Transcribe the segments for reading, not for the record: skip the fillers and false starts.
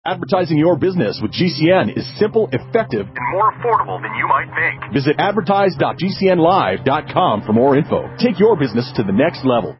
Advertising your business with GCN is simple, effective, and more affordable than you might think. Visit advertise.gcnlive.com for more info. Take your business to the next level.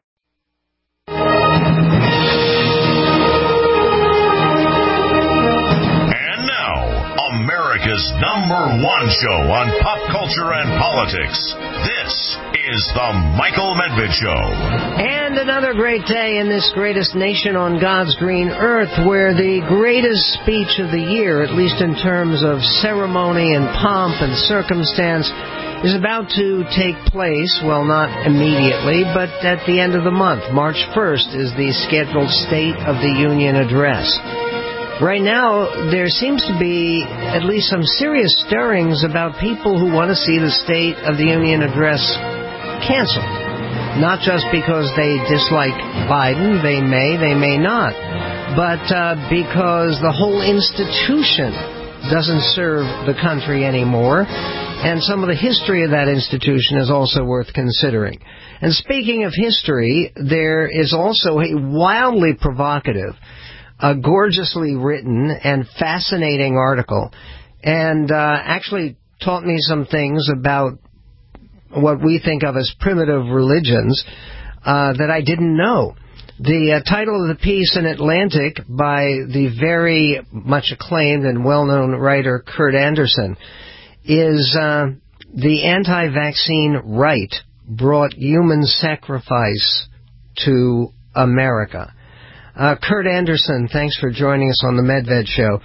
And now, America's #1 show on pop culture and politics. This is the Michael Medved Show. And another great day in this greatest nation on God's green earth, where the greatest speech of the year, at least in terms of ceremony and pomp and circumstance, is about to take place. Well, not immediately, but at the end of the month. March 1st is the scheduled State of the Union address. Right now, there seems to be at least some serious stirrings about people who want to see the State of the Union address canceled. Not just because they dislike Biden, they may not, but because the whole institution doesn't serve the country anymore, and some of the history of that institution is also worth considering. And speaking of history, there is also a wildly provocative, gorgeously written and fascinating article, and actually taught me some things about what we think of as primitive religions that I didn't know. The title of the piece in Atlantic by the very much acclaimed and well-known writer Kurt Andersen is The Anti-Vaccine Right Brought Human Sacrifice to America. Kurt Andersen, thanks for joining us on the Medved Show.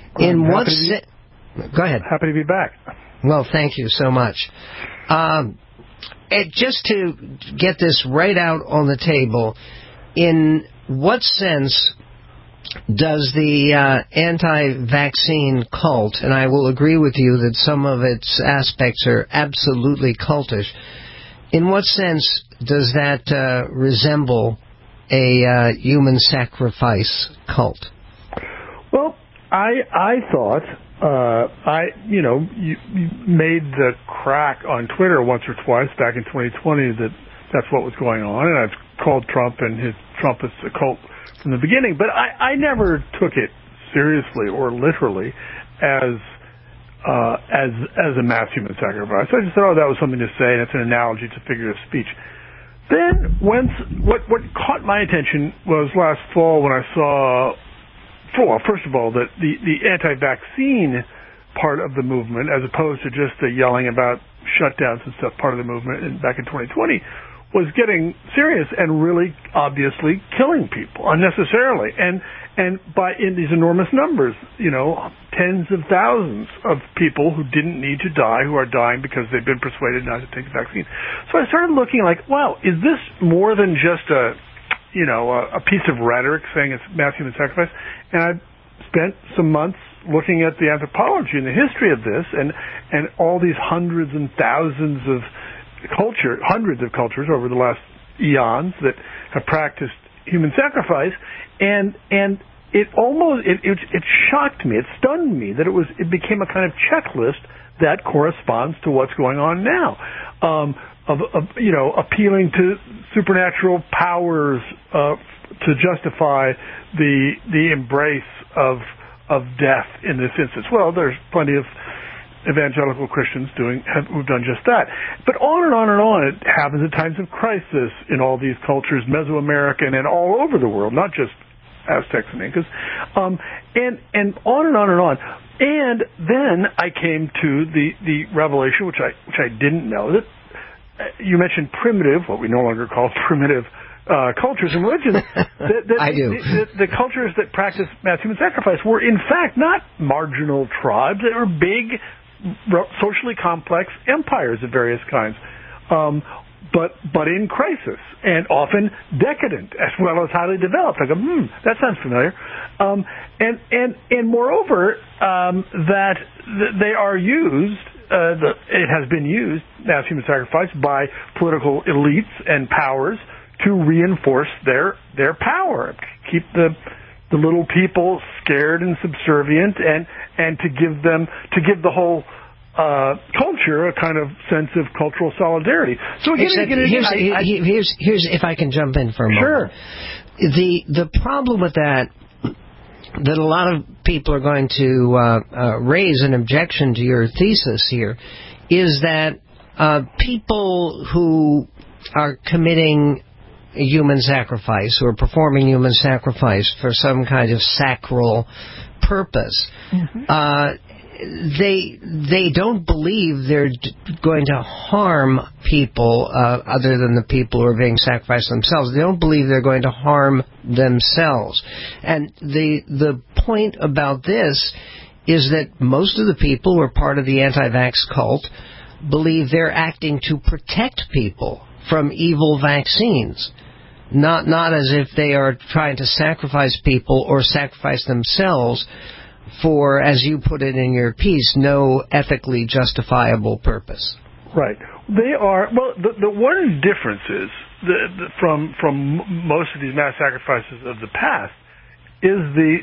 Go ahead. Happy to be back. Well, thank you so much. Just to get this right out on the table, in what sense does the anti-vaccine cult, and I will agree with you that some of its aspects are absolutely cultish, in what sense does that resemble a human sacrifice cult? Well, I thought, you made the crack on Twitter once or twice back in 2020 that that's what was going on, and I've called Trump and his Trumpists a cult from the beginning, but I never took it seriously or literally as a mass human sacrifice. I just thought, that was something to say, and it's an analogy to figurative speech. Then, what caught my attention was last fall when I saw, first of all, that the anti-vaccine part of the movement, as opposed to just the yelling about shutdowns and stuff, part of the movement back in 2020, was getting serious and really obviously killing people unnecessarily, and by in these enormous numbers, tens of thousands of people who didn't need to die, who are dying because they've been persuaded not to take the vaccine. So I started looking like, wow, is this more than just a piece of rhetoric saying it's mass human sacrifice? And I spent some months looking at the anthropology and the history of this, and all these hundreds and thousands of hundreds of cultures over the last eons that have practiced human sacrifice, and it shocked me, it stunned me that it became a kind of checklist that corresponds to what's going on now, of appealing to supernatural powers to justify the embrace of death in this instance. Well, there's plenty of evangelical Christians who've done just that. But on and on and on, it happens at times of crisis in all these cultures, Mesoamerican and all over the world, not just Aztecs and Incas, and on and on and on. And then I came to the revelation, which I didn't know, that you mentioned primitive, what we no longer call primitive cultures and religions. I do. The cultures that practice mass human sacrifice were in fact not marginal tribes; they were big, socially complex empires of various kinds, but in crisis and often decadent as well as highly developed. I go, that sounds familiar. And moreover, that they are used. It has been used as human sacrifice by political elites and powers to reinforce their power, keep the little people scared and subservient, and to give the whole culture a kind of sense of cultural solidarity. So here's if I can jump in for a moment. Sure. The problem with that that a lot of people are going to raise an objection to your thesis here is that people who are committing human sacrifice or performing human sacrifice for some kind of sacral purpose, they don't believe they're going to harm people other than the people who are being sacrificed themselves. They don't believe they're going to harm themselves. And the point about this is that most of the people who are part of the anti-vax cult believe they're acting to protect people from evil vaccines. Not as if they are trying to sacrifice people or sacrifice themselves for, as you put it in your piece, no ethically justifiable purpose. Right. They are. Well, the one difference is from most of these mass sacrifices of the past is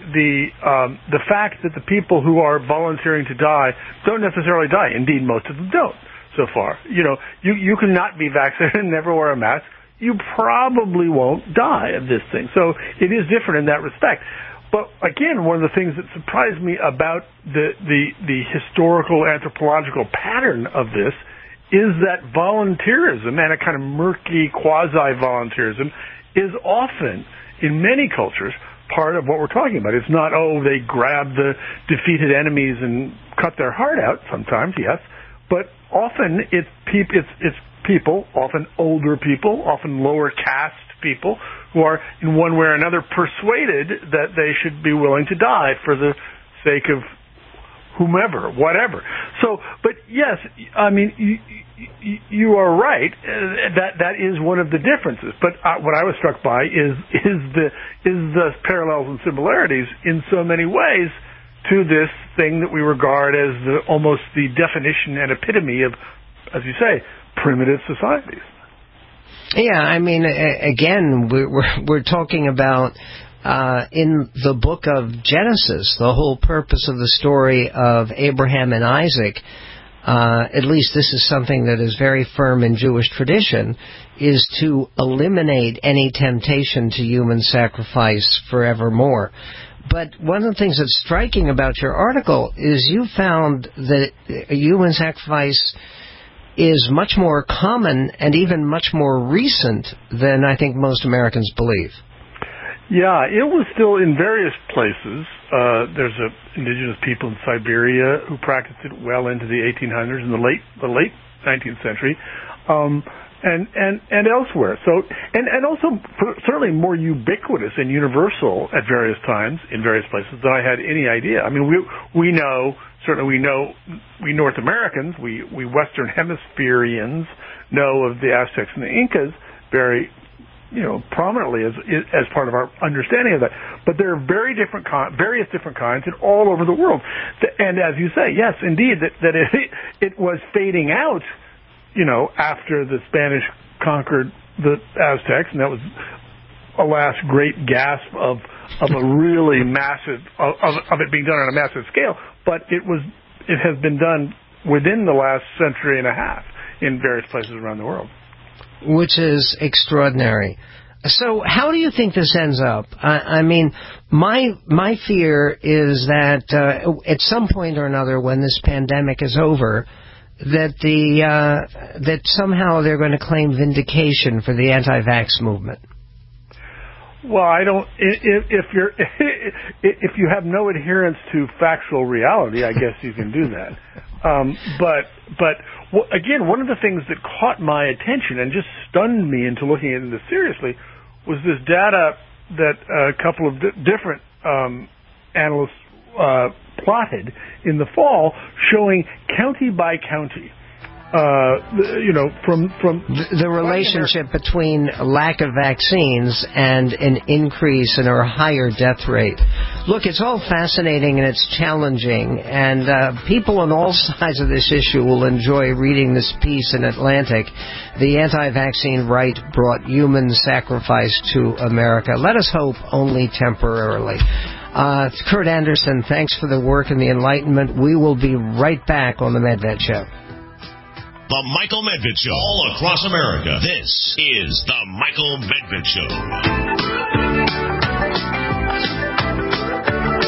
the fact that the people who are volunteering to die don't necessarily die. Indeed, most of them don't so far. You cannot be vaccinated and never wear a mask. You probably won't die of this thing. So it is different in that respect. But again, one of the things that surprised me about the historical anthropological pattern of this is that volunteerism, and a kind of murky quasi-volunteerism, is often, in many cultures, part of what we're talking about. It's not, they grab the defeated enemies and cut their heart out, sometimes, yes, but often it's people, often older people, often lower caste people, who are in one way or another persuaded that they should be willing to die for the sake of whomever, whatever. So, but yes, I mean, you are right. That is one of the differences. But what I was struck by is the parallels and similarities in so many ways to this thing that we regard as almost the definition and epitome of, as you say, primitive societies. Yeah, I mean, again, we're talking about in the book of Genesis, the whole purpose of the story of Abraham and Isaac, at least this is something that is very firm in Jewish tradition, is to eliminate any temptation to human sacrifice forevermore. But one of the things that's striking about your article is you found that human sacrifice is much more common and even much more recent than I think most Americans believe. Yeah, it was still in various places. There's indigenous people in Siberia who practiced it well into the 1800s and the late 19th century, and elsewhere. So, and also certainly more ubiquitous and universal at various times in various places than I had any idea. I mean, we know. Certainly we North Americans, we Western Hemispherians know of the Aztecs and the Incas very, prominently as part of our understanding of that. But there are various different kinds and all over the world. And as you say, yes, indeed, that it was fading out, after the Spanish conquered the Aztecs, and that was a last great gasp of a really massive, of it being done on a massive scale. But it has been done within the last century and a half in various places around the world. Which is extraordinary. So how do you think this ends up? I mean, my fear is that at some point or another when this pandemic is over, that that somehow they're going to claim vindication for the anti-vax movement. Well, I don't. If you have no adherence to factual reality, I guess you can do that. But again, one of the things that caught my attention and just stunned me into looking into this seriously was this data that a couple of different analysts plotted in the fall, showing county by county. From the relationship between lack of vaccines and an increase in or higher death rate. Look, it's all fascinating and it's challenging, and people on all sides of this issue will enjoy reading this piece in Atlantic. The anti-vaccine right brought human sacrifice to America. Let us hope only temporarily. Kurt Andersen, thanks for the work and the enlightenment. We will be right back on The Medved Show. The Michael Medved Show, all across America. This is The Michael Medved Show.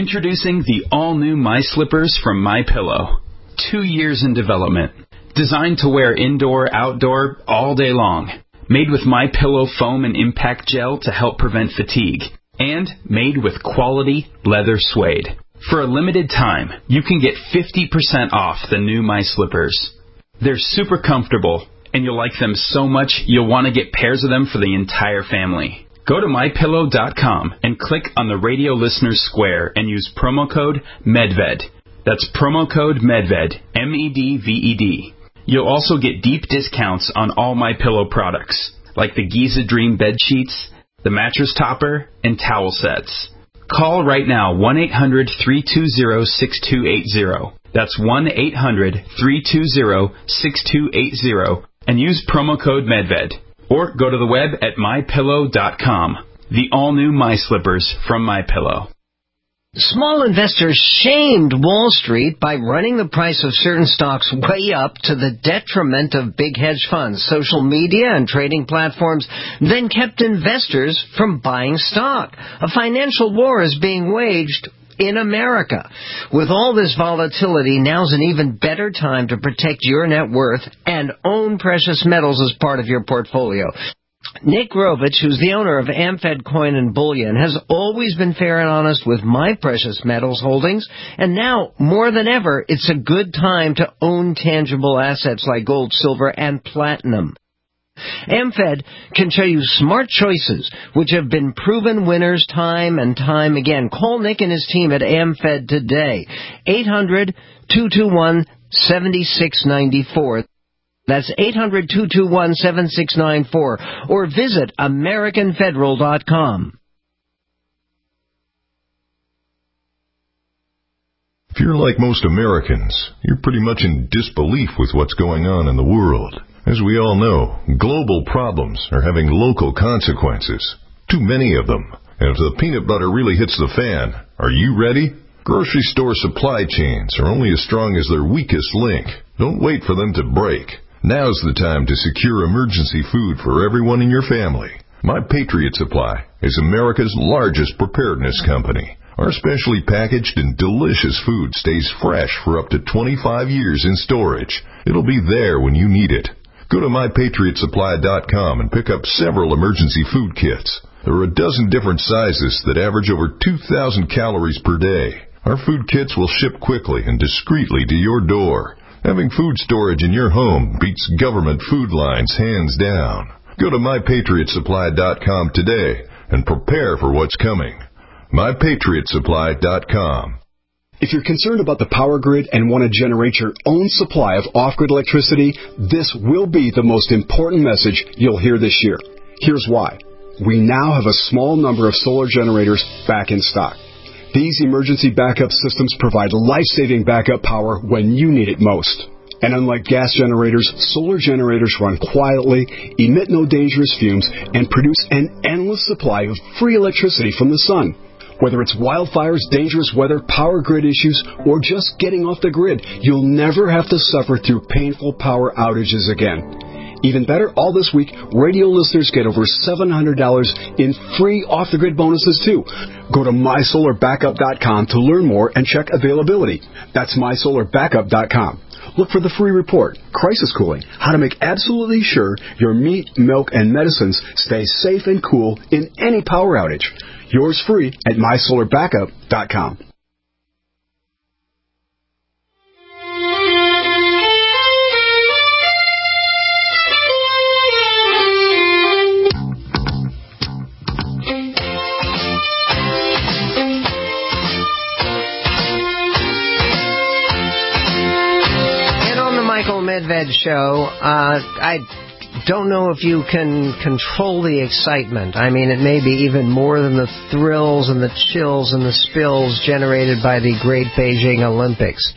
Introducing the all-new My Slippers from MyPillow. 2 years in development. Designed to wear indoor, outdoor, all day long. Made with MyPillow foam and impact gel to help prevent fatigue. And made with quality leather suede. For a limited time, you can get 50% off the new My Slippers. They're super comfortable, and you'll like them so much you'll want to get pairs of them for the entire family. Go to MyPillow.com and click on the radio listeners square and use promo code MEDVED. That's promo code MEDVED, MEDVED. You'll also get deep discounts on all MyPillow products, like the Giza Dream bed sheets, the mattress topper, and towel sets. Call right now, 1-800-320-6280. That's 1-800-320-6280, and use promo code MEDVED. Or go to the web at MyPillow.com. The all-new My Slippers from MyPillow. Small investors shamed Wall Street by running the price of certain stocks way up to the detriment of big hedge funds. Social media and trading platforms then kept investors from buying stock. A financial war is being waged in America. With all this volatility, now's an even better time to protect your net worth and own precious metals as part of your portfolio. Nick Rovich, who's the owner of AmFed Coin and Bullion, has always been fair and honest with my precious metals holdings, and now, more than ever, it's a good time to own tangible assets like gold, silver, and platinum. AmFed can show you smart choices, which have been proven winners time and time again. Call Nick and his team at AmFed today. 800-221-7694. That's 800-221-7694. Or visit AmericanFederal.com. If you're like most Americans, you're pretty much in disbelief with what's going on in the world. As we all know, global problems are having local consequences. Too many of them. And if the peanut butter really hits the fan, are you ready? Grocery store supply chains are only as strong as their weakest link. Don't wait for them to break. Now's the time to secure emergency food for everyone in your family. My Patriot Supply is America's largest preparedness company. Our specially packaged and delicious food stays fresh for up to 25 years in storage. It'll be there when you need it. Go to MyPatriotSupply.com and pick up several emergency food kits. There are a dozen different sizes that average over 2,000 calories per day. Our food kits will ship quickly and discreetly to your door. Having food storage in your home beats government food lines hands down. Go to MyPatriotSupply.com today and prepare for what's coming. MyPatriotSupply.com. If you're concerned about the power grid and want to generate your own supply of off-grid electricity, this will be the most important message you'll hear this year. Here's why. We now have a small number of solar generators back in stock. These emergency backup systems provide life-saving backup power when you need it most. And unlike gas generators, solar generators run quietly, emit no dangerous fumes, and produce an endless supply of free electricity from the sun. Whether it's wildfires, dangerous weather, power grid issues, or just getting off the grid, you'll never have to suffer through painful power outages again. Even better, all this week, radio listeners get over $700 in free off-the-grid bonuses, too. Go to MySolarBackup.com to learn more and check availability. That's MySolarBackup.com. Look for the free report, Crisis Cooling, how to make absolutely sure your meat, milk, and medicines stay safe and cool in any power outage. Yours free at MySolarBackup.com. Medved show. I don't know if you can control the excitement. I mean, it may be even more than the thrills and the chills and the spills generated by the Great Beijing Olympics,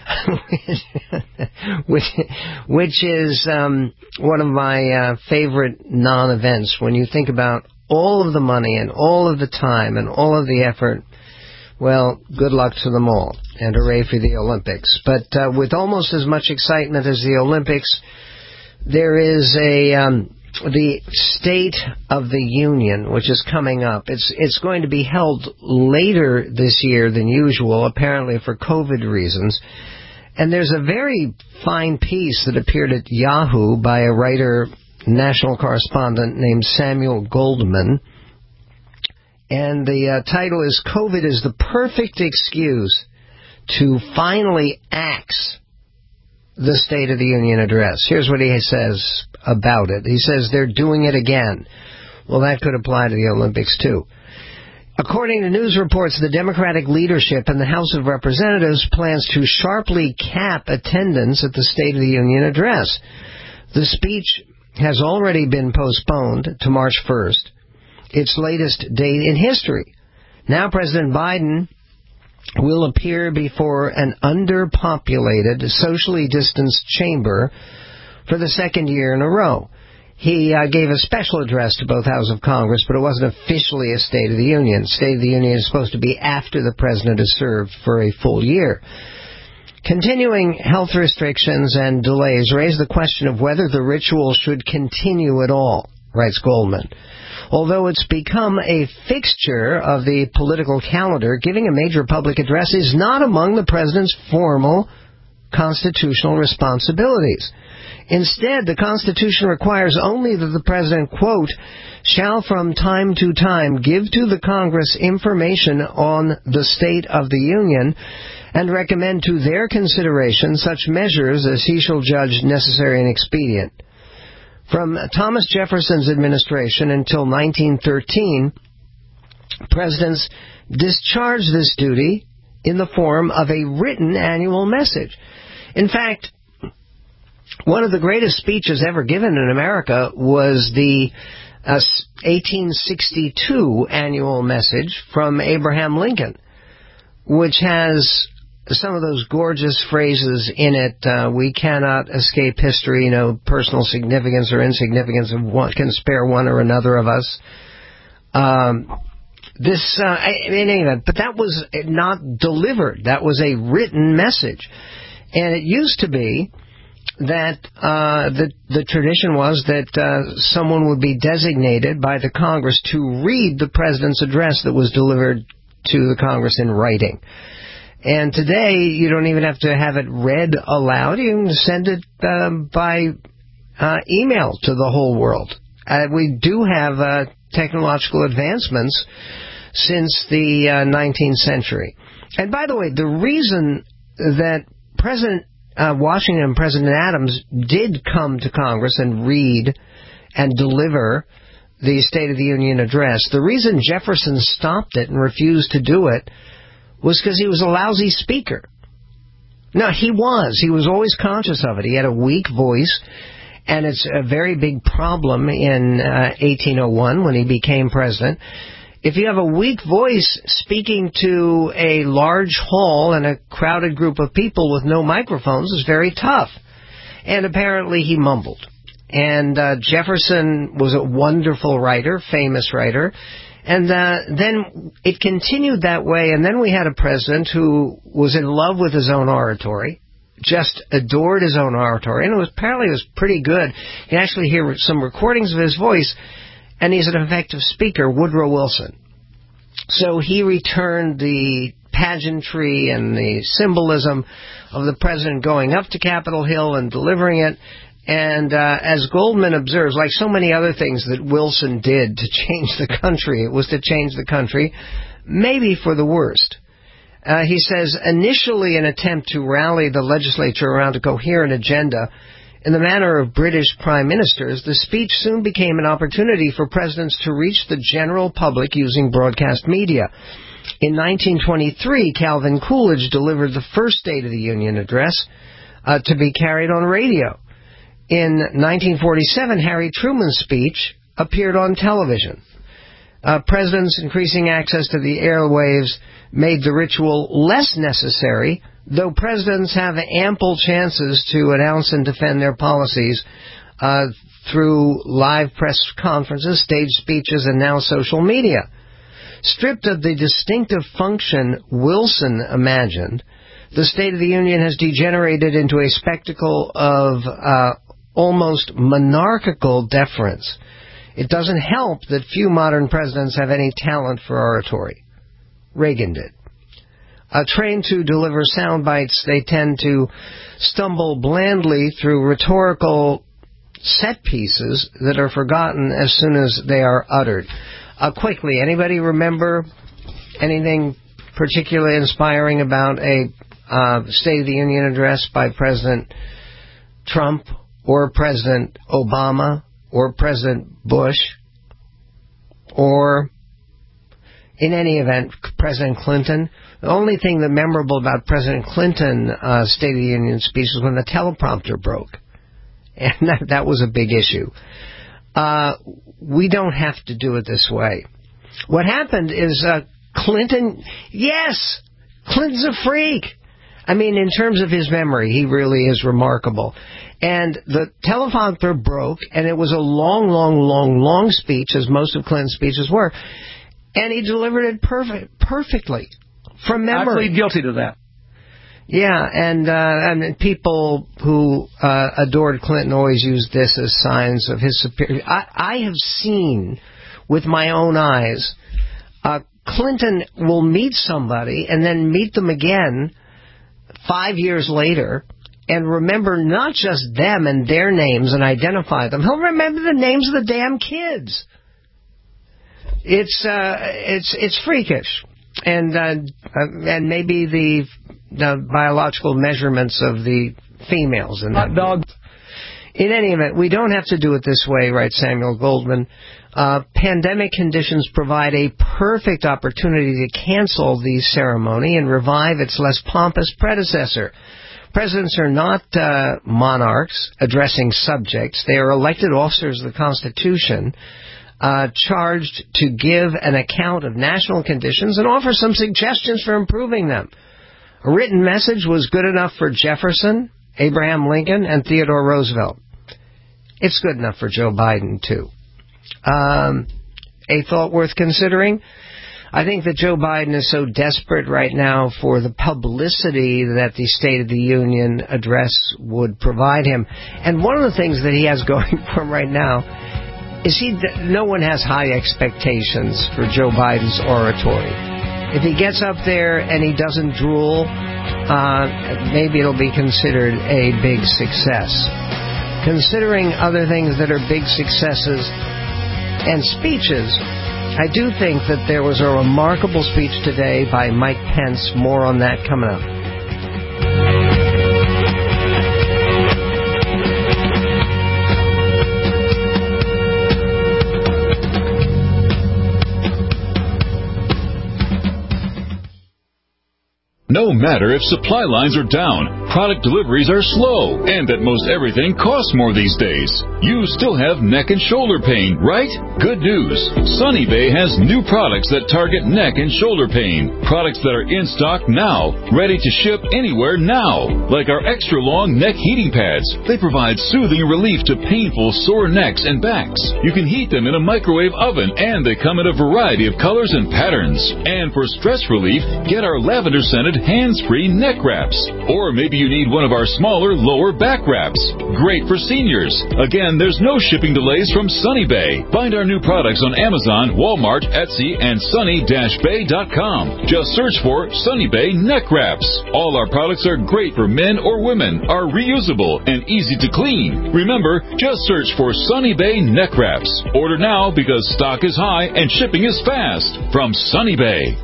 which is one of my favorite non-events. When you think about all of the money and all of the time and all of the effort, well, good luck to them all, and hooray for the Olympics. But with almost as much excitement as the Olympics, there is a the State of the Union, which is coming up. It's going to be held later this year than usual, apparently for COVID reasons. And there's a very fine piece that appeared at Yahoo by a writer, national correspondent named Samuel Goldman. And the title is, COVID is the perfect excuse to finally axe the State of the Union address. Here's what he says about it. He says they're doing it again. Well, that could apply to the Olympics, too. According to news reports, the Democratic leadership in the House of Representatives plans to sharply cap attendance at the State of the Union address. The speech has already been postponed to March 1st, its latest date in history. Now President Biden will appear before an underpopulated, socially distanced chamber for the second year in a row. He gave a special address to both houses of Congress, but it wasn't officially a State of the Union. State of the Union is supposed to be after the president has served for a full year. Continuing health restrictions and delays raise the question of whether the ritual should continue at all, writes Goldman. Although it's become a fixture of the political calendar, giving a major public address is not among the president's formal constitutional responsibilities. Instead, the Constitution requires only that the president, quote, shall from time to time give to the Congress information on the State of the Union and recommend to their consideration such measures as he shall judge necessary and expedient. From Thomas Jefferson's administration until 1913, presidents discharged this duty in the form of a written annual message. In fact, one of the greatest speeches ever given in America was the 1862 annual message from Abraham Lincoln, which has some of those gorgeous phrases in it. We cannot escape history, personal significance or insignificance of one can spare one or another of us. In any event, but that was not delivered. That was a written message. And it used to be that the tradition was that someone would be designated by the Congress to read the president's address that was delivered to the Congress in writing. And today, you don't even have to have it read aloud. You can send it by email to the whole world. We do have technological advancements since the 19th century. And by the way, the reason that President Washington and President Adams did come to Congress and read and deliver the State of the Union address, the reason Jefferson stopped it and refused to do it was because he was a lousy speaker. No, he was always conscious of it. He had a weak voice, and it's a very big problem in 1801 when he became president. If you have a weak voice speaking to a large hall and a crowded group of people with no microphones, it's very tough. And apparently he mumbled. And Jefferson was a wonderful writer, famous writer. And then it continued that way, and then we had a president who was in love with his own oratory, just adored his own oratory, and apparently it was pretty good. You can actually hear some recordings of his voice, and he's an effective speaker, Woodrow Wilson. So he returned the pageantry and the symbolism of the president going up to Capitol Hill and delivering it. And as Goldman observes, like so many other things that Wilson did to change the country, it was to change the country, maybe for the worst. He says, initially an attempt to rally the legislature around a coherent agenda in the manner of British prime ministers, the speech soon became an opportunity for presidents to reach the general public using broadcast media. In 1923, Calvin Coolidge delivered the first State of the Union address to be carried on radio. In 1947, Harry Truman's speech appeared on television. Presidents increasing access to the airwaves made the ritual less necessary, though presidents have ample chances to announce and defend their policies through live press conferences, stage speeches, and now social media. Stripped of the distinctive function Wilson imagined, the State of the Union has degenerated into a spectacle of almost monarchical deference. It doesn't help that few modern presidents have any talent for oratory. Reagan did. Trained to deliver sound bites, they tend to stumble blandly through rhetorical set pieces that are forgotten as soon as they are uttered. Quickly, anybody remember anything particularly inspiring about a State of the Union address by President Trump or President Obama or President Bush or, in any event, President Clinton? The only thing that memorable about President Clinton's State of the Union speech was when the teleprompter broke. And that was a big issue. We don't have to do it this way. What happened is Clinton, yes, Clinton's a freak. I mean, in terms of his memory, he really is remarkable. And the teleprompter broke, and it was a long speech, as most of Clinton's speeches were. And he delivered it perfectly, from memory. I plead guilty to that. Yeah, and people who adored Clinton always used this as signs of his superiority. I have seen with my own eyes, Clinton will meet somebody and then meet them again 5 years later and remember not just them and their names and identify them. He'll remember the names of the damn kids. It's freakish, and maybe the biological measurements of the females in that dog. In any event, we don't have to do it this way, right, Samuel Goldman? Pandemic conditions provide a perfect opportunity to cancel the ceremony and revive its less pompous predecessor. Presidents are not monarchs addressing subjects. They are elected officers of the Constitution, charged to give an account of national conditions and offer some suggestions for improving them. A written message was good enough for Jefferson, Abraham Lincoln, and Theodore Roosevelt. It's good enough for Joe Biden, too. A thought worth considering? I think that Joe Biden is so desperate right now for the publicity that the State of the Union address would provide him. And one of the things that he has going for him right now is no one has high expectations for Joe Biden's oratory. If he gets up there and he doesn't drool, maybe it'll be considered a big success. Considering other things that are big successes and speeches, I do think that there was a remarkable speech today by Mike Pence. More on that coming up. No matter if supply lines are down, product deliveries are slow, and that most everything costs more these days, you still have neck and shoulder pain, right? Good news. Sunny Bay has new products that target neck and shoulder pain. Products that are in stock now, ready to ship anywhere now. Like our extra long neck heating pads. They provide soothing relief to painful sore necks and backs. You can heat them in a microwave oven, and they come in a variety of colors and patterns. And for stress relief, get our lavender scented hands-free neck wraps. Or maybe you need one of our smaller lower back wraps. Great for seniors. Again, there's no shipping delays from Sunny Bay. Find our new products on Amazon, Walmart, Etsy, and sunny-bay.com. Just search for Sunny Bay neck wraps. All our products are great for men or women, are reusable, and easy to clean. Remember, just search for Sunny Bay neck wraps. Order now because stock is high and shipping is fast. From Sunny Bay.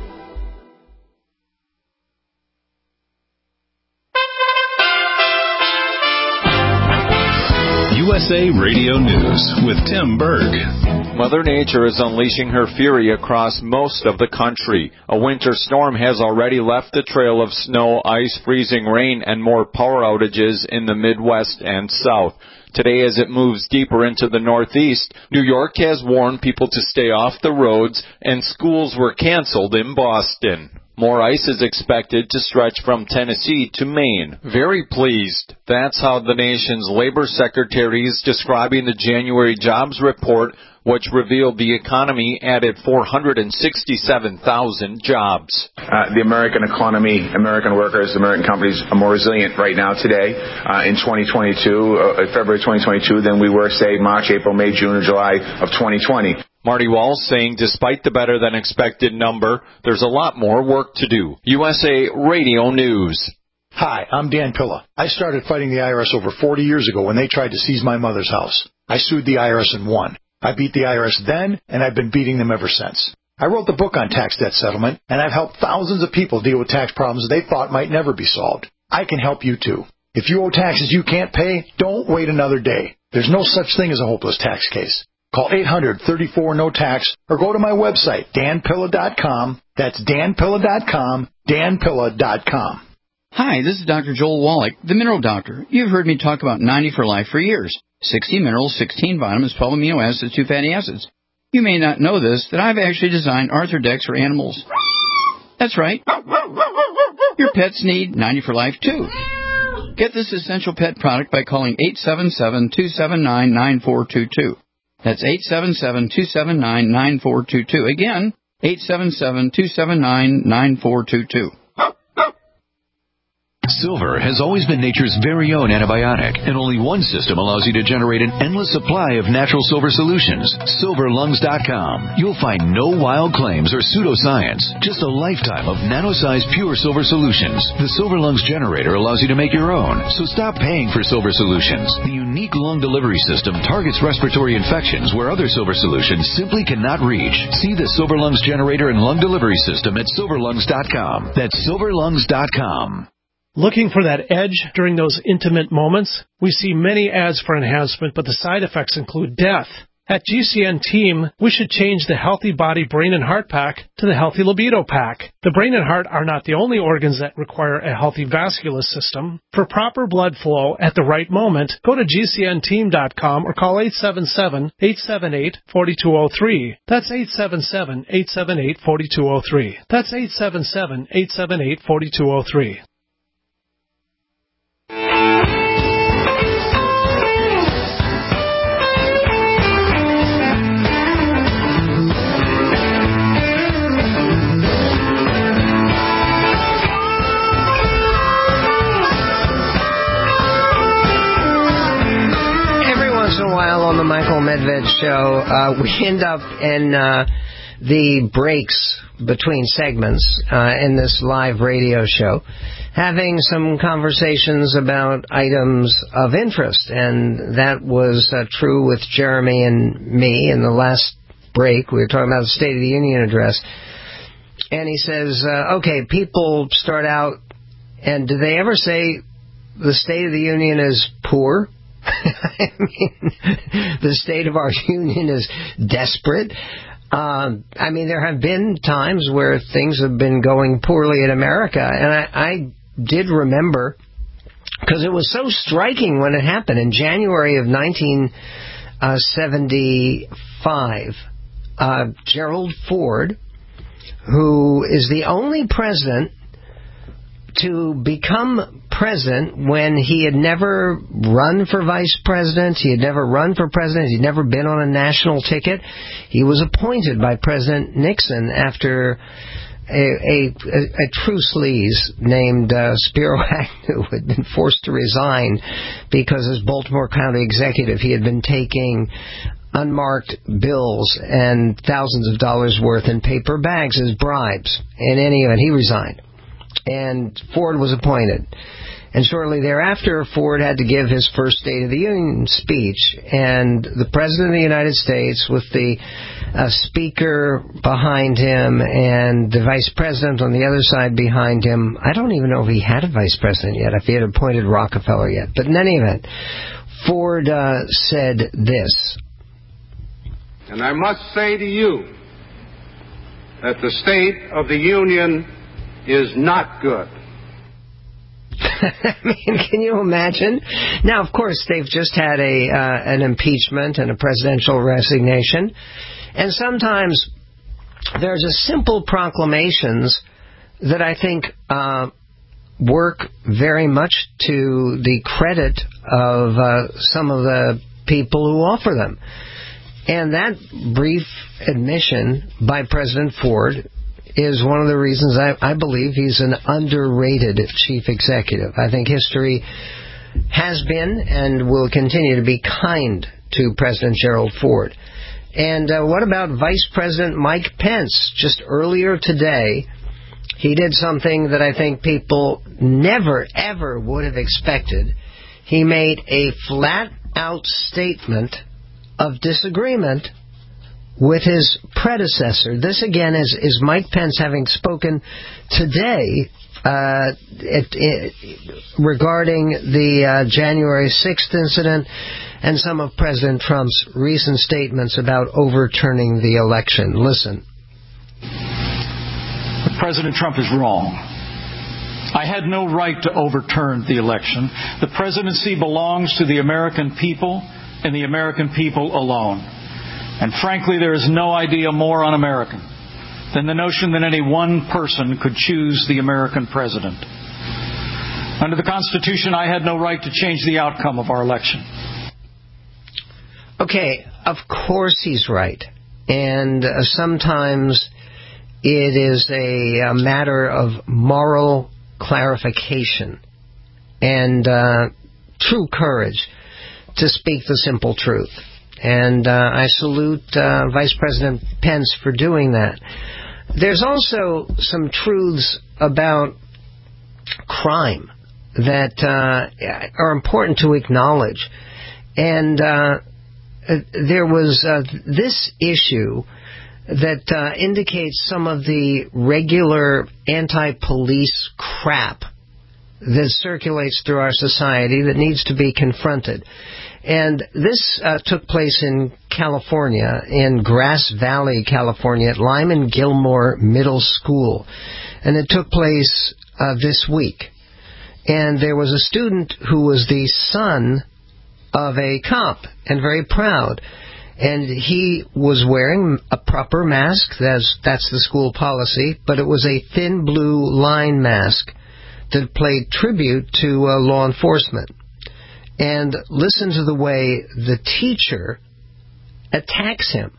USA Radio News with Tim Berg. Mother Nature is unleashing her fury across most of the country. A winter storm has already left a trail of snow, ice, freezing rain, and more power outages in the Midwest and South. Today, as it moves deeper into the Northeast, New York has warned people to stay off the roads, and schools were canceled in Boston. More ice is expected to stretch from Tennessee to Maine. Very pleased. That's how the nation's labor secretary is describing the January jobs report, which revealed the economy added 467,000 jobs. The American economy, American workers, American companies are more resilient right now today in 2022, February 2022, than we were, say, March, April, May, June, or July of 2020. Marty Walsh saying despite the better-than-expected number, there's a lot more work to do. USA Radio News. Hi, I'm Dan Pilla. I started fighting the IRS over 40 years ago when they tried to seize my mother's house. I sued the IRS and won. I beat the IRS then, and I've been beating them ever since. I wrote the book on tax debt settlement, and I've helped thousands of people deal with tax problems they thought might never be solved. I can help you, too. If you owe taxes you can't pay, don't wait another day. There's no such thing as a hopeless tax case. Call 800-34-NO-TAX or go to my website, danpilla.com. That's danpilla.com, danpilla.com. Hi, this is Dr. Joel Wallach, the Mineral Doctor. You've heard me talk about 90 for Life for years. 60 minerals, 16 vitamins, 12 amino acids, 2 fatty acids. You may not know this, that I've actually designed Arthrodex for animals. That's right. Your pets need 90 for Life, too. Get this essential pet product by calling 877-279-9422. That's 877-279-9422. Again, 877-279-9422. Silver has always been nature's very own antibiotic, and only one system allows you to generate an endless supply of natural silver solutions. SilverLungs.com. You'll find no wild claims or pseudoscience, just a lifetime of nano-sized pure silver solutions. The Silver Lungs generator allows you to make your own, so stop paying for silver solutions. The unique lung delivery system targets respiratory infections where other silver solutions simply cannot reach. See the Silver Lungs generator and lung delivery system at SilverLungs.com. That's SilverLungs.com. Looking for that edge during those intimate moments? We see many ads for enhancement, but the side effects include death. At GCN Team, we should change the Healthy Body Brain and Heart Pack to the Healthy Libido Pack. The brain and heart are not the only organs that require a healthy vascular system. For proper blood flow at the right moment, go to GCNteam.com or call 877-878-4203. That's 877-878-4203. That's 877-878-4203. On the Michael Medved Show, we end up in the breaks between segments in this live radio show, having some conversations about items of interest, and that was true with Jeremy and me in the last break. We were talking about the State of the Union address, and he says, okay, people start out, and do they ever say the State of the Union is poor? I mean, the state of our union is desperate. I mean, there have been times where things have been going poorly in America, and I did remember, because it was so striking when it happened in January of 1975, Gerald Ford, who is the only president to become president when he had never run for vice president, he had never run for president, he'd never been on a national ticket. He was appointed by President Nixon after a true sleaze named Spiro Agnew had been forced to resign because as Baltimore County executive he had been taking unmarked bills and thousands of dollars worth in paper bags as bribes. In any event, he resigned. And Ford was appointed. And shortly thereafter, Ford had to give his first State of the Union speech. And the President of the United States, with the Speaker behind him and the Vice President on the other side behind him, I don't even know if he had a Vice President yet, if he had appointed Rockefeller yet. But in any event, Ford said this. And I must say to you that the State of the Union is not good. I mean, can you imagine? Now, of course, they've just had an impeachment and a presidential resignation. And sometimes there's a simple proclamations that I think work very much to the credit of some of the people who offer them. And that brief admission by President Ford is one of the reasons I believe he's an underrated chief executive. I think history has been and will continue to be kind to President Gerald Ford. And what about Vice President Mike Pence? Just earlier today, he did something that I think people never, ever would have expected. He made a flat-out statement of disagreement with his predecessor. This, again, is Mike Pence having spoken today regarding the January 6th incident and some of President Trump's recent statements about overturning the election. Listen. President Trump is wrong. I had no right to overturn the election. The presidency belongs to the American people and the American people alone. And frankly, there is no idea more un-American than the notion that any one person could choose the American president. Under the Constitution, I had no right to change the outcome of our election. Okay, of course he's right. And sometimes it is a matter of moral clarification and true courage to speak the simple truth. And I salute Vice President Pence for doing that. There's also some truths about crime that are important to acknowledge. And there was this issue that indicates some of the regular anti-police crap that circulates through our society that needs to be confronted. And this took place in California, in Grass Valley, California, at Lyman Gilmore Middle School. And it took place this week. And there was a student who was the son of a cop and very proud. And he was wearing a proper mask, that's the school policy, but it was a thin blue line mask that paid tribute to law enforcement. And listen to the way the teacher attacks him.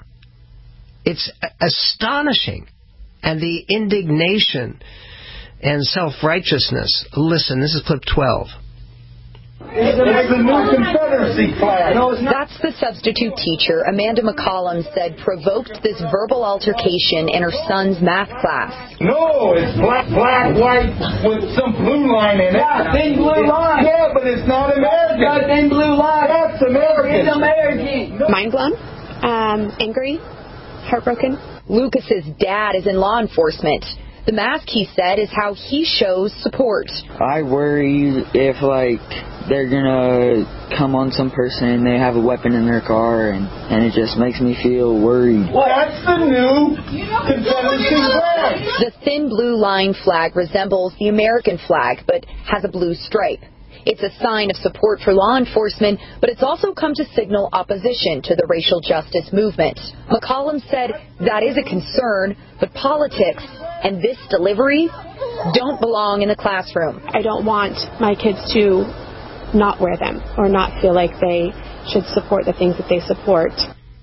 It's astonishing. And the indignation and self-righteousness. Listen, this is clip 12. It's the new Confederacy flag. No, it's not. That's the substitute teacher, Amanda McCollum, said provoked this verbal altercation in her son's math class. No, it's black, white with some blue line in it. Yeah, thin blue line. Yeah, but it's not American. It's got thin blue line. That's American. It's American. Mind blown, angry, heartbroken. Lucas's dad is in law enforcement. The mask, he said, is how he shows support. I worry if, they're going to come on some person and they have a weapon in their car, and it just makes me feel worried. Well, that's the new Confederacy flag. The thin blue line flag resembles the American flag, but has a blue stripe. It's a sign of support for law enforcement, but it's also come to signal opposition to the racial justice movement. McCollum said that is a concern, but politics and this delivery don't belong in the classroom. I don't want my kids to not wear them or not feel like they should support the things that they support.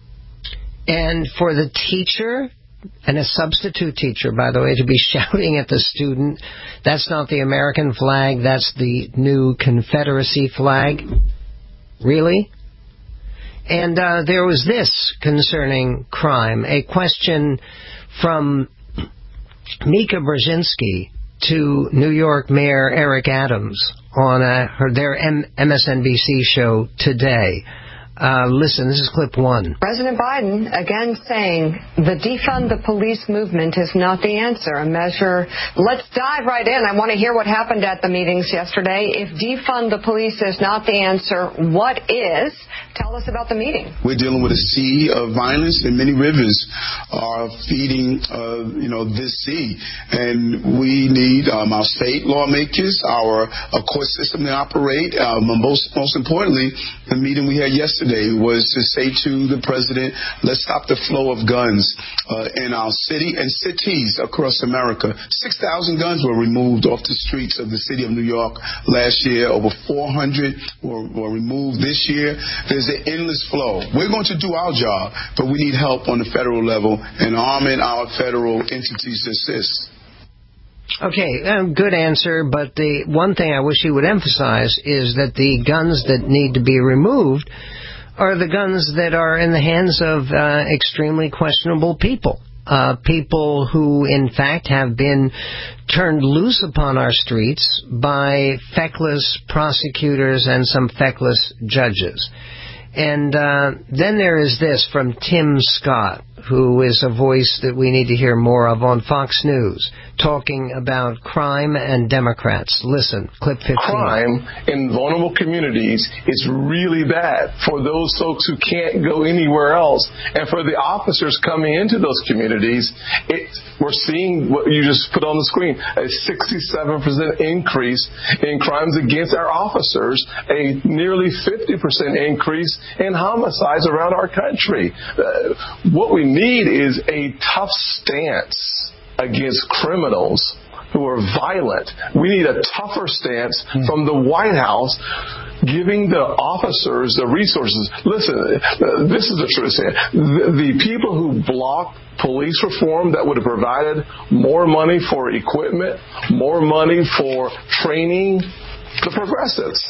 And for the teacher, and a substitute teacher, by the way, to be shouting at the student, that's not the American flag, that's the new Confederacy flag. Really? And there was this concerning crime, a question from Mika Brzezinski to New York Mayor Eric Adams on their MSNBC show today. Listen, this is clip 1. President Biden again saying the defund the police movement is not the answer. A measure. Let's dive right in. I want to hear what happened at the meetings yesterday. If defund the police is not the answer, what is? Tell us about the meeting. We're dealing with a sea of violence, and many rivers are feeding, this sea. And we need our state lawmakers, our court system to operate. Most importantly, the meeting we had yesterday yesterday was to say to the president, let's stop the flow of guns in our city and cities across America. 6,000 guns were removed off the streets of the city of New York last year. Over 400 were removed this year. There's an endless flow. We're going to do our job, but we need help on the federal level and arming our federal entities to assist. Okay, good answer, but the one thing I wish you would emphasize is that the guns that need to be removed are the guns that are in the hands of extremely questionable people. People who, in fact, have been turned loose upon our streets by feckless prosecutors and some feckless judges. And then there is this from Tim Scott, who is a voice that we need to hear more of on Fox News, talking about crime and Democrats. Listen, clip 15. Crime in vulnerable communities is really bad for those folks who can't go anywhere else. And for the officers coming into those communities, we're seeing what you just put on the screen, a 67% increase in crimes against our officers, a nearly 50% increase in homicides around our country. What we need is a tough stance against criminals who are violent. We need a tougher stance from the White House, giving the officers the resources. Listen, this is the truth. The people who blocked police reform that would have provided more money for equipment, more money for training, the progressives.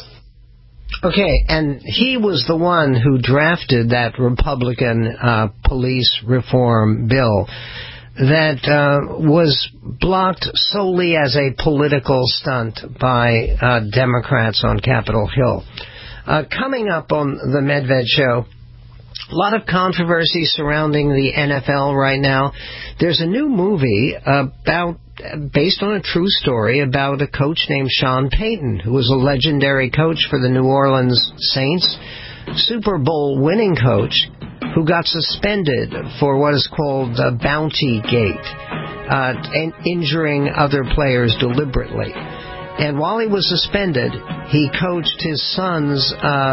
Okay, and he was the one who drafted that Republican police reform bill that was blocked solely as a political stunt by Democrats on Capitol Hill. Coming up on the Medved Show, a lot of controversy surrounding the NFL right now. There's a new movie based on a true story about a coach named Sean Payton, who was a legendary coach for the New Orleans Saints, Super Bowl winning coach, who got suspended for what is called Bounty Gate, and injuring other players deliberately. And while he was suspended, he coached his son's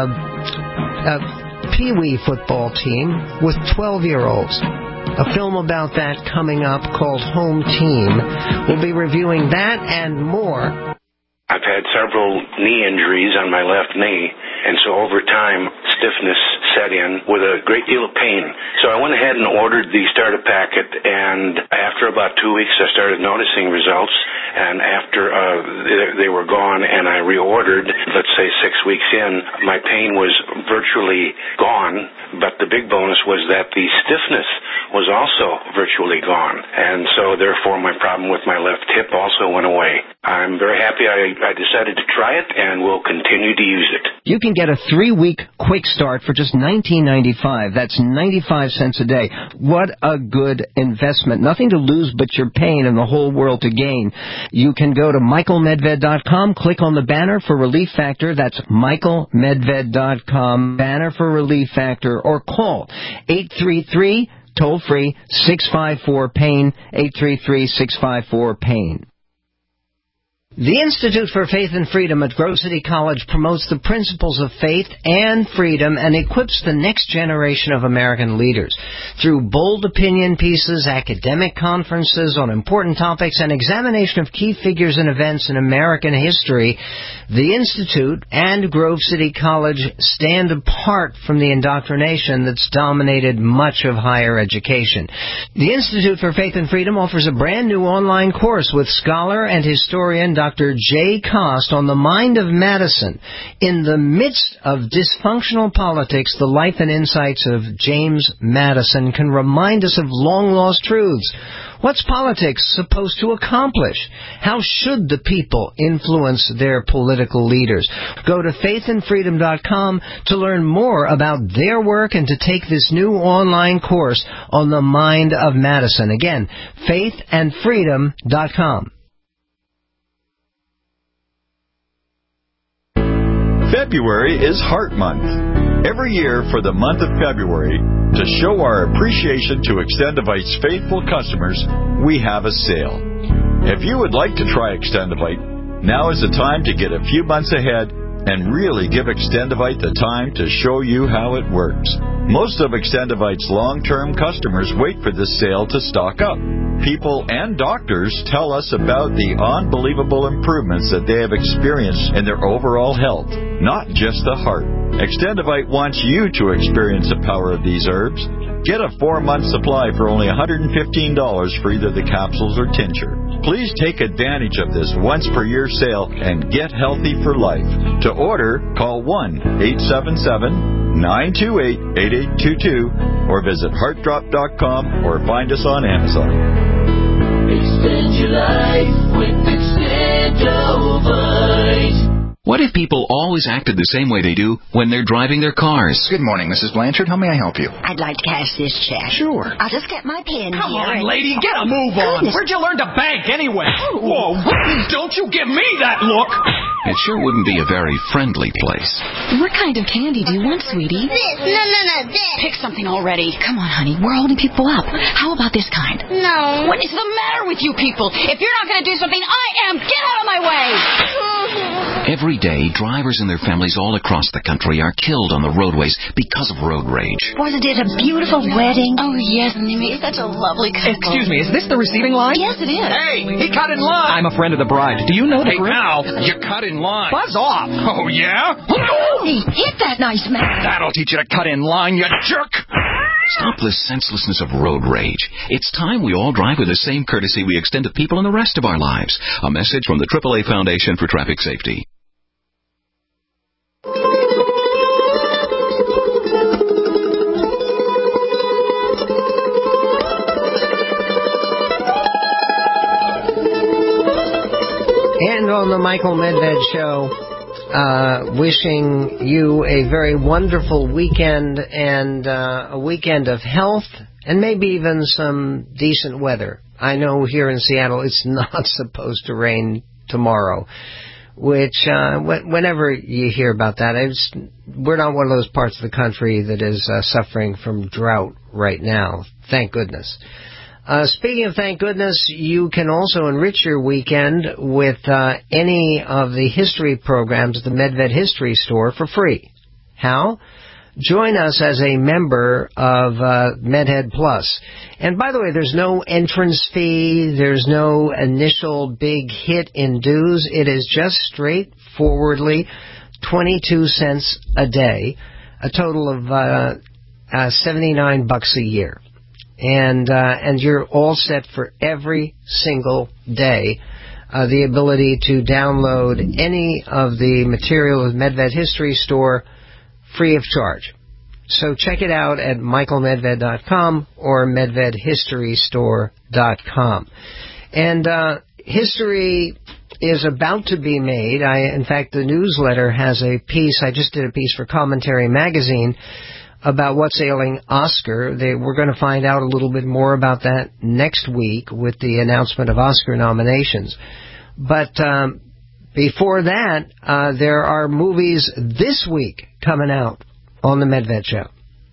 Pee-wee football team with 12-year-olds. A film about that coming up called Home Team. We'll be reviewing that and more. I've had several knee injuries on my left knee, and so over time, stiffness set in with a great deal of pain. So I went ahead and ordered the starter packet, and after about 2 weeks, I started noticing results, and after they were gone and I reordered, let's say 6 weeks in, my pain was virtually gone, but the big bonus was that the stiffness was also virtually gone, and so therefore my problem with my left hip also went away. I'm very happy I decided to try it, and will continue to use it. You can get a 3-week quick start for just $19.95. That's 95 cents a day. What a good investment. Nothing to lose but your pain and the whole world to gain. You can go to michaelmedved.com, click on the banner for Relief Factor. That's michaelmedved.com, banner for Relief Factor, or call 833 toll-free 654-PAIN, 833-654-PAIN. The Institute for Faith and Freedom at Grove City College promotes the principles of faith and freedom and equips the next generation of American leaders. Through bold opinion pieces, academic conferences on important topics, and examination of key figures and events in American history, the Institute and Grove City College stand apart from the indoctrination that's dominated much of higher education. The Institute for Faith and Freedom offers a brand new online course with scholar and historian Dr. Jay Cost on the mind of Madison. In the midst of dysfunctional politics, the life and insights of James Madison can remind us of long-lost truths. What's politics supposed to accomplish? How should the people influence their political leaders? Go to faithandfreedom.com to learn more about their work and to take this new online course on the mind of Madison. Again, faithandfreedom.com. February is Heart Month. Every year for the month of February, to show our appreciation to Extendivite's faithful customers, we have a sale. If you would like to try Extendivite, now is the time to get a few months ahead and really give Extendivite the time to show you how it works. Most of Extendivite's long-term customers wait for this sale to stock up. People and doctors tell us about the unbelievable improvements that they have experienced in their overall health, not just the heart. Extendivite wants you to experience the power of these herbs. Get a 4-month supply for only $115 for either the capsules or tincture. Please take advantage of this once-per-year sale and get healthy for life. To order, call 1-877-928-8822 or visit heartdrop.com or find us on Amazon. Extend your life with Extendovite. What if people always acted the same way they do when they're driving their cars? Good morning, Mrs. Blanchard. How may I help you? I'd like to cash this check. Sure. I'll just get my pen Come here. on, lady, get a move on. Goodness. Where'd you learn to bank anyway? Whoa, don't you give me that look. It sure wouldn't be a very friendly place. What kind of candy do you want, sweetie? This. No, this. Pick something already. Come on, honey. We're holding people up. How about this kind? No. What is the matter with you people? If you're not going to do something, I am. Get out of my way. Every day, drivers and their families all across the country are killed on the roadways because of road rage. Wasn't it a beautiful wedding? Oh, yes, and they made such a lovely couple. Excuse me, is this the receiving line? Yes, it is. Hey, he cut in line. I'm a friend of the bride. Do you know the Hey, now, you cut in line. Buzz off. Oh, yeah? Hey, hit that nice man. That'll teach you to cut in line, you jerk. Stop the senselessness of road rage. It's time we all drive with the same courtesy we extend to people in the rest of our lives. A message from the AAA Foundation for Traffic Safety. And on the Michael Medved Show, wishing you a very wonderful weekend and a weekend of health and maybe even some decent weather. I know here in Seattle it's not supposed to rain tomorrow, which whenever you hear about that, we're not one of those parts of the country that is suffering from drought right now. Thank goodness. Speaking of thank goodness, you can also enrich your weekend with any of the history programs at the Medved History Store for free. How? Join us as a member of MedHead Plus. And by the way, there's no entrance fee. There's no initial big hit in dues. It is just straightforwardly 22 cents a day, a total of $79 a year. And you're all set for every single day. The ability to download any of the material of Medved History Store free of charge. So check it out at michaelmedved.com or medvedhistorystore.com. And history is about to be made. In fact, the newsletter has a piece. I just did a piece for Commentary Magazine about what's ailing Oscar. We're going to find out a little bit more about that next week with the announcement of Oscar nominations. But before that, there are movies this week coming out on the Medved Show.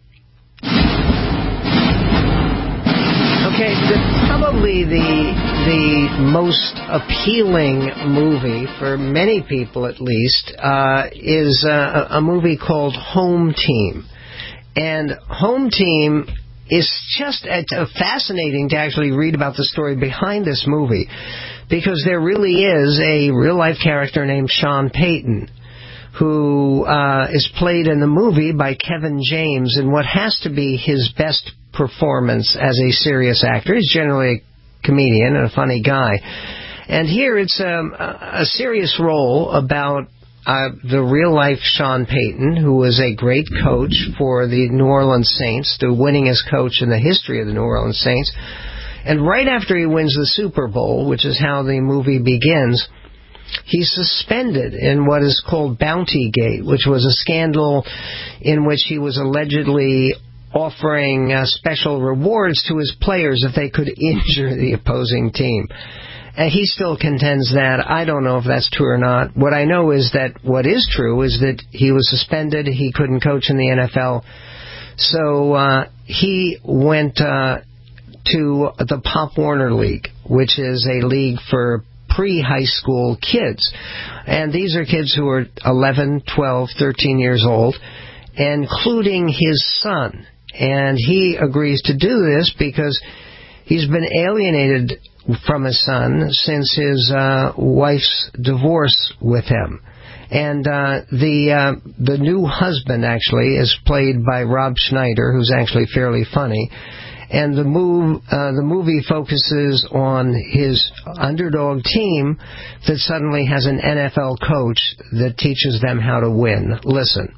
Okay, probably the most appealing movie, for many people at least, is a movie called Home Team. And Home Team is just fascinating to actually read about the story behind this movie, because there really is a real-life character named Sean Payton, who is played in the movie by Kevin James in what has to be his best performance as a serious actor. He's generally a comedian and a funny guy. And here it's a serious role about the real-life Sean Payton, who was a great coach for the New Orleans Saints, the winningest coach in the history of the New Orleans Saints. And right after he wins the Super Bowl, which is how the movie begins, he's suspended in what is called Bountygate, which was a scandal in which he was allegedly offering special rewards to his players if they could injure the opposing team. And he still contends that. I don't know if that's true or not. What I know is that what is true is that he was suspended. He couldn't coach in the NFL. So he went to the Pop Warner League, which is a league for pre-high school kids. And these are kids who are 11, 12, 13 years old, including his son. And he agrees to do this because he's been alienated from his son since his wife's divorce with him. And the new husband, actually, is played by Rob Schneider, who's actually fairly funny. And the movie focuses on his underdog team that suddenly has an NFL coach that teaches them how to win. Listen.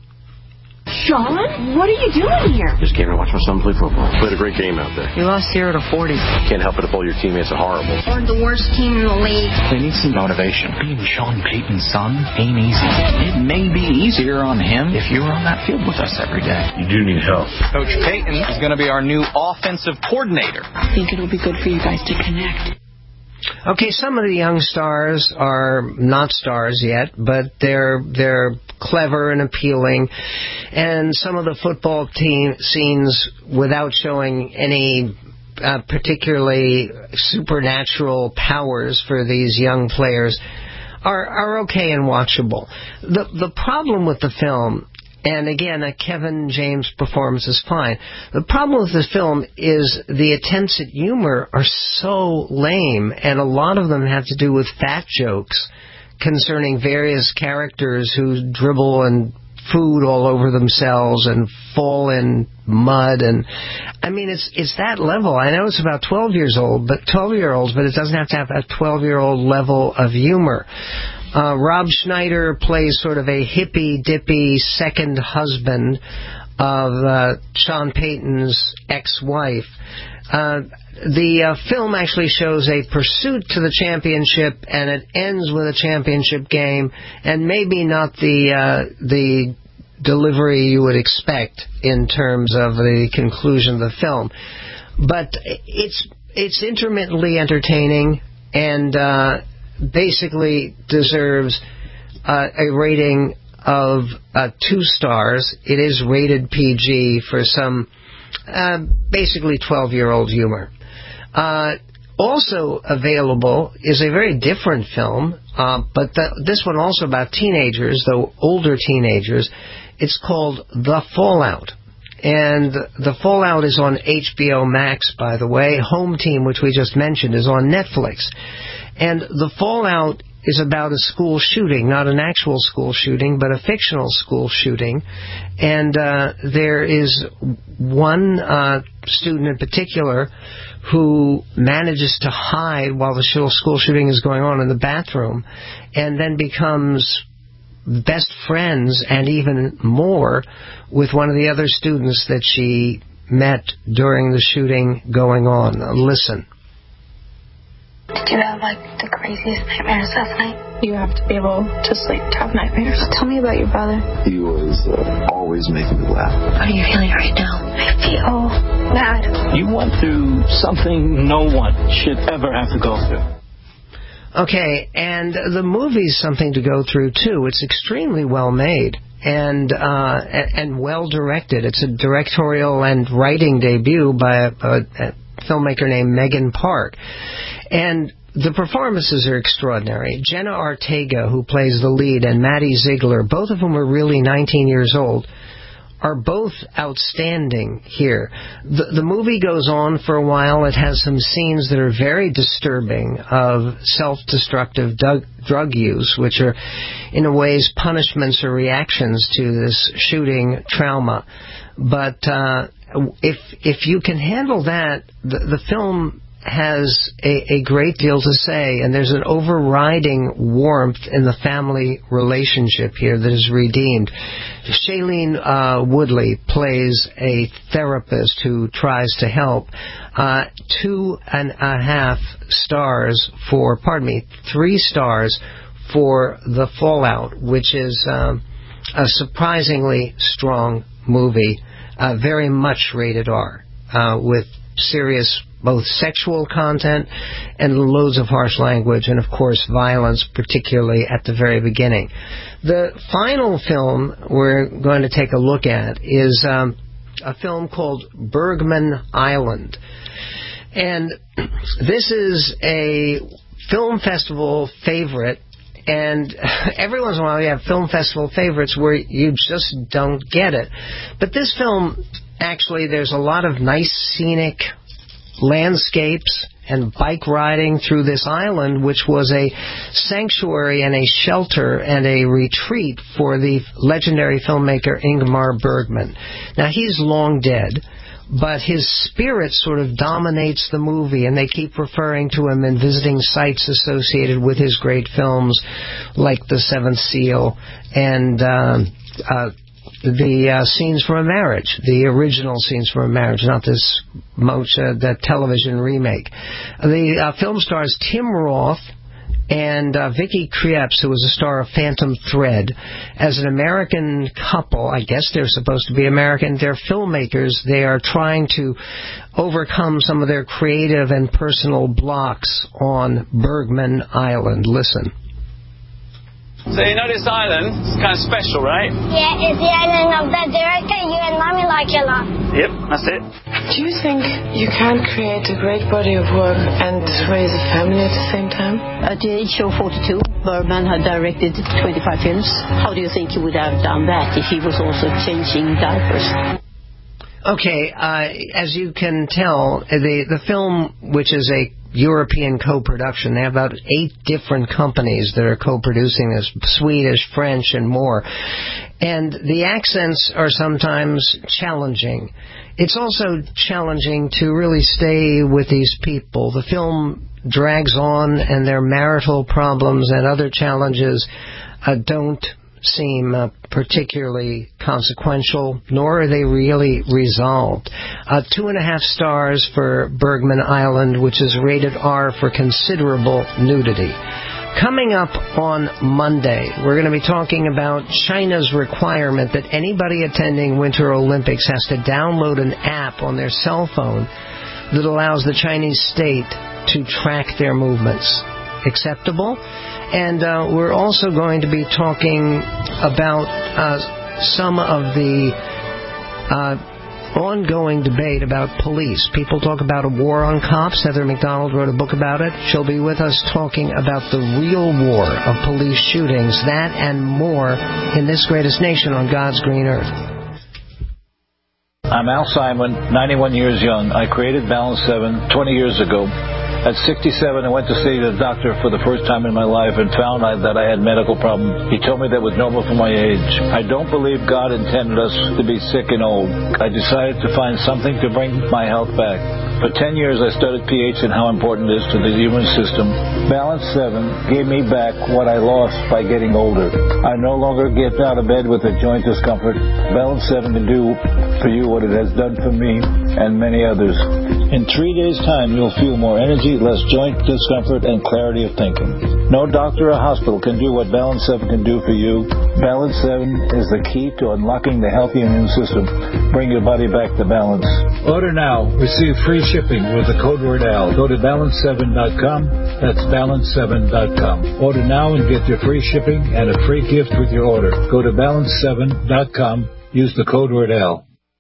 Sean, what are you doing here? Just came to watch my son play football. Played a great game out there. You lost 0-40. Can't help it if all your teammates are horrible. We're the worst team in the league. They need some motivation. Being Sean Payton's son ain't easy. It may be easier on him if you were on that field with us every day. You do need help. Coach Payton is going to be our new offensive coordinator. I think it'll be good for you guys to connect. Okay, some of the young stars are not stars yet, but they're clever and appealing. And some of the football team scenes, without showing any particularly supernatural powers for these young players, are okay and watchable. The problem with the film, and again, Kevin James' performance is fine. The problem with this film is the attempts at humor are so lame, and a lot of them have to do with fat jokes concerning various characters who dribble and food all over themselves and fall in mud. And I mean, it's that level. I know it's about 12-year-olds, but it doesn't have to have a 12-year-old level of humor. Rob Schneider plays sort of a hippy-dippy second husband of Sean Payton's ex-wife. The film actually shows a pursuit to the championship, and it ends with a championship game, and maybe not the delivery you would expect in terms of the conclusion of the film. But it's intermittently entertaining, and basically deserves a rating of 2 stars. It is rated PG for some basically 12-year-old humor. Also available is a very different film, but this one also about teenagers, though older teenagers. It's called The Fallout. And The Fallout is on HBO Max, by the way. Home Team, which we just mentioned, is on Netflix. And The Fallout is about a school shooting, not an actual school shooting, but a fictional school shooting. And there is one student in particular who manages to hide while the school shooting is going on in the bathroom, and then becomes best friends and even more with one of the other students that she met during the shooting going on. Listen. Did you have, the craziest nightmares last night? You have to be able to sleep to have nightmares. Tell me about your brother. He was always making me laugh. How are you feeling right now? I feel bad. You went through something no one should ever have to go through. Okay, and the movie's something to go through, too. It's extremely well made and well directed. It's a directorial and writing debut by a filmmaker named Megan Park. And the performances are extraordinary. Jenna Ortega, who plays the lead, and Maddie Ziegler, both of whom are really 19 years old, are both outstanding here. The movie goes on for a while. It has some scenes that are very disturbing of self-destructive drug use, which are, in a ways, punishments or reactions to this shooting trauma. But if you can handle that, the film has a great deal to say, and there's an overriding warmth in the family relationship here that is redeemed. Shailene Woodley plays a therapist who tries to help. 2.5 stars for, 3 stars for The Fallout, which is a surprisingly strong movie, very much rated R, with serious both sexual content and loads of harsh language, and of course violence, particularly at the very beginning. The final film we're going to take a look at is a film called Bergman Island. And this is a film festival favorite, and every once in a while you have film festival favorites where you just don't get it. But this film, actually, there's a lot of nice scenic landscapes and bike riding through this island, which was a sanctuary and a shelter and a retreat for the legendary filmmaker Ingmar Bergman. Now, he's long dead, but his spirit sort of dominates the movie, and they keep referring to him and visiting sites associated with his great films, like The Seventh Seal and the Scenes from a Marriage, the original Scenes from a Marriage, not this that television remake. The film stars Tim Roth and Vicky Krieps, who was a star of Phantom Thread, as an American couple. I guess they're supposed to be American. They're filmmakers. They are trying to overcome some of their creative and personal blocks on Bergman Island. Listen. So you know this island? It's kind of special, right? Yeah, it's the island of the director you and Mommy like a lot. Yep, that's it. Do you think you can create a great body of work and raise a family at the same time? At the age of 42, Bergman had directed 25 films. How do you think he would have done that if he was also changing diapers? Okay, as you can tell, the film, which is a European co-production, they have about 8 different companies that are co-producing this, Swedish, French, and more. And the accents are sometimes challenging. It's also challenging to really stay with these people. The film drags on, and their marital problems and other challenges don't seem particularly consequential, nor are they really resolved. 2.5 stars for Bergman Island, which is rated R for considerable nudity. Coming up on Monday, we're going to be talking about China's requirement that anybody attending Winter Olympics has to download an app on their cell phone that allows the Chinese state to track their movements. Acceptable? And we're also going to be talking about some of the ongoing debate about police. People talk about a war on cops. Heather McDonald wrote a book about it. She'll be with us talking about the real war of police shootings, that and more in this greatest nation on God's green earth. I'm Al Simon, 91 years young. I created Balance 7 20 years ago. At 67, I went to see the doctor for the first time in my life and found that I had medical problems. He told me that was normal for my age. I don't believe God intended us to be sick and old. I decided to find something to bring my health back. For 10 years, I studied pH and how important it is to the human system. Balance 7 gave me back what I lost by getting older. I no longer get out of bed with a joint discomfort. Balance 7 can do for you what it has done for me and many others. In 3 days' time, you'll feel more energy, less joint discomfort, and clarity of thinking. No doctor or hospital can do what Balance 7 can do for you. Balance 7 is the key to unlocking the healthy immune system. Bring your body back to balance. Order now. Receive free shipping with the code word AL. Go to balance7.com. That's balance7.com. Order now and get your free shipping and a free gift with your order. Go to balance7.com. Use the code word AL.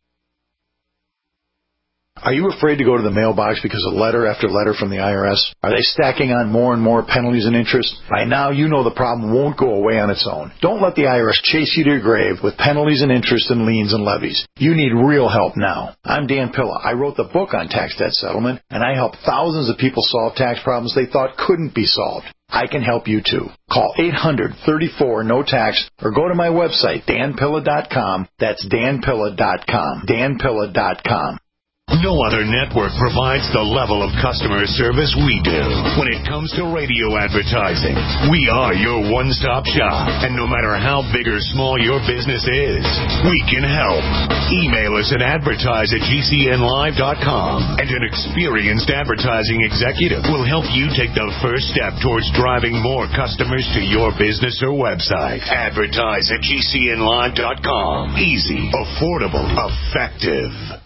Are you afraid to go to the mailbox because of letter after letter from the IRS? Are they stacking on more and more penalties and interest? By now, you know the problem won't go away on its own. Don't let the IRS chase you to your grave with penalties and interest and liens and levies. You need real help now. I'm Dan Pilla. I wrote the book on tax debt settlement, and I help thousands of people solve tax problems they thought couldn't be solved. I can help you too. Call 800-34-NO-TAX or go to my website, danpilla.com. That's danpilla.com. danpilla.com. No other network provides the level of customer service we do. When it comes to radio advertising, we are your one-stop shop. And no matter how big or small your business is, we can help. Email us at advertise@gcnlive.com, and an experienced advertising executive will help you take the first step towards driving more customers to your business or website. Advertise@gcnlive.com. Easy, affordable, effective.